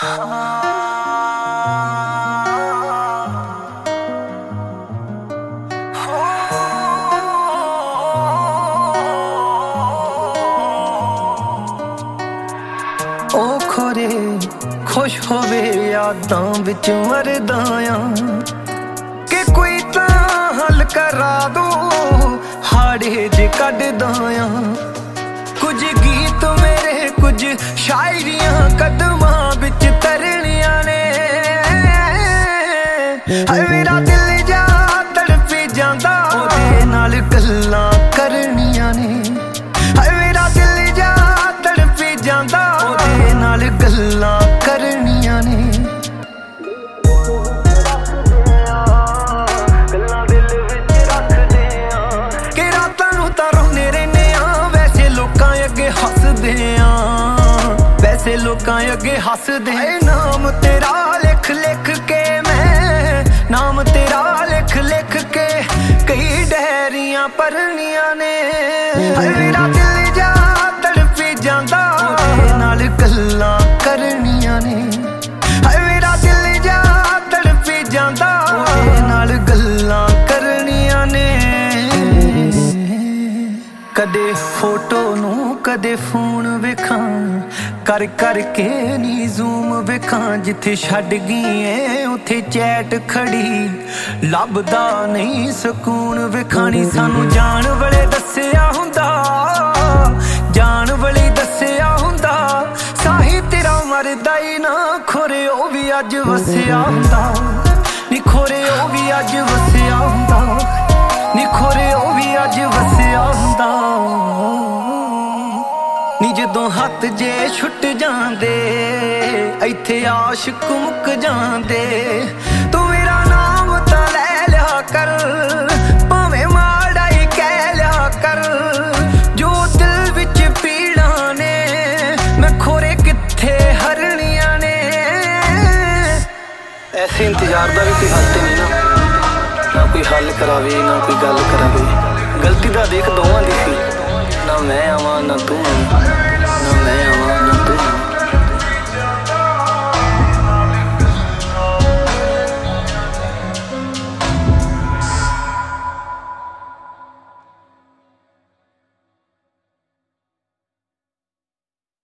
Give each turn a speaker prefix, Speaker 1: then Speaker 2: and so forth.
Speaker 1: ओ खोरे खुश होवे यादां विच मरदा आं कि कोई तां हल करा दो हाड़े जे कढदा आं। कुछ गीत मेरे कुछ शायरियां कदमां विच तरनियां ने मेरा दिल जा तड़पी जांदा ओदे नाल गल्लां करनियां ने मेरा दिल जा तड़पी जांदा ओदे नाल गल्लां करनियां ने। गल्लां दिल विच रखदे आ कि रातां नूं तां रोंदे रहने आ वैसे लोकां अगे हसदे आ वैसे लोकां अगे हसदे। नाम तेरा लिख लिख के नाम तेरा लिख लिख के कई डायरियां भरनियां ने मेरा दिल जा तड़पी जांदा ओदे नाल गल्लां करनियां ने मेरा दिल जा तड़पी जांदा ओदे नाल गल्लां करनियां ने। कदे फोटो नूं कदे फोन वेखां कर करके नी जूम वेखां जिथे छड्ड गई ऐ उथे चैट खड़ी लभदा नहीं सकून वेखानी। सानू जान वाले दस्सिया हुंदा जान वाले दस्सिया हुंदा साही तेरा मरदा ही ना खोरे ओ भी अज वसिया हुंदा नी खोरे ओ भी अज वसिया हुंदा नी खोरे ओ भी अज वसिया हुंदा नी। जदों हत्थ जे छुट जांदे इत्थे आशिक मुक जांदे तू मेरा नाम तां लै लिया कर भावें माड़ा ही कह लिया कर जो दिल विच पीड़ां ने मैं खोरे कित्थे हरनियां ने।
Speaker 2: ऐसे इंतजार दा भी कोई हल ते नहीं ना कोई हल करावे ना कोई गल करावे। गलती दा देख दोवां दी सी ना मैं आवां ना तू आवां ना मैं आवां